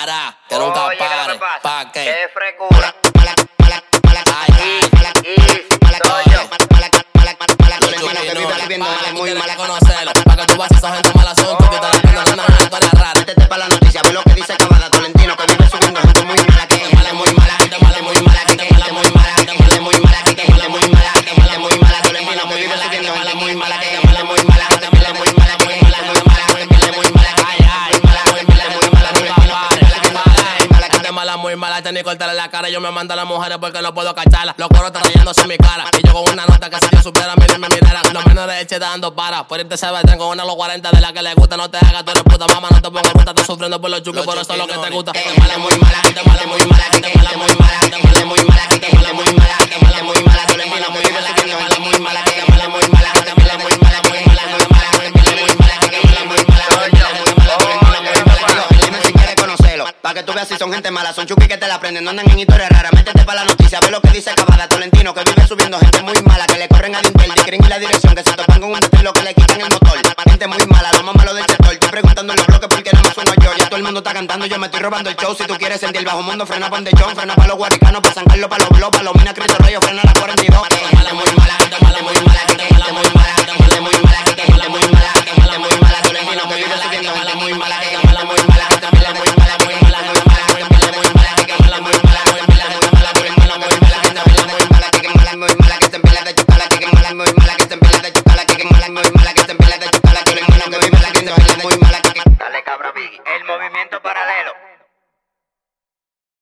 para, que nunca Oye, ¿qué es lo pare. que pasa? ¿Pa' qué? ¡Qué frescura! Muy mala, conocerlo. Pa' que tú vas a esa gente mala son, tú que te la prendes, no una historia rara. Métete pa' la noticia, ve lo que dice Cavada Tolentino, que vive subiendo gente muy mala, que gente muy mala, gente muy mala, gente muy mala, gente muy mala, gente muy mala, gente muy mala, Tolentino, que vive subiendo gente muy mala, que gente muy mala, gente muy mala, muy mala, muy mala, gente muy mala, ay, ay, muy mala, Gente mala, muy mala, ni cortarle la cara. Yo me mando a las mujeres porque no puedo cacharla. Los coros están rayándose en mi cara. Y yo con una nota que si yo supiera, mire, me mirara. Los menores de eche dando para. Por irte se tren con una los 40 de la que le gusta. No te hagas, tú eres puta, mamá, no te pongas puta. Estás sufriendo por los chuques, por eso es lo que te gusta. gente mala, muy mala, gente mala, muy mala, gente muy mala, gente muy mala, gente muy mala, gente muy mala, Tolentino, muy vive subiendo gente muy mala, gente muy mala, muy mala, gente muy mala, muy mala, muy mala, gente muy mala, gente muy mala. Dime si quieres conocerlo, pa' que tú veas si son gente mala, son chuki que te la aprenden, no andan en historias raras. Métete pa' la noticia, ve lo que dice Cavada Tolentino, que vive subiendo gente muy mala, que le corren al Intel, discrim y la dirección, que se topan con un estilo que le quitan el motor. Gente muy mala, lo más malo del sector. Estoy preguntando en los bloques porque no me sueno yo. Ya todo el mundo está cantando, yo me estoy robando el show. Si tú quieres sentir el bajo mundo, frena pa' John, frena pa' los guaricanos, pa' San Carlos, pa' los blogs, pa' los minas, Cristo Rayo, frena la 42. Gente mala, muy mala, gente mala, muy mala, gente muy mala, gente muy mala, gente muy mala, gente muy mala, Tolentino, me vive subiendo gente muy mala, gente mala, muy mala, gente muy mala, muy mala, muy mala, muy mala, gente muy mala, gente muy mala, muy mala, muy mala, muy mala, muy mala, gente muy mala, gente muy mala, muy mala.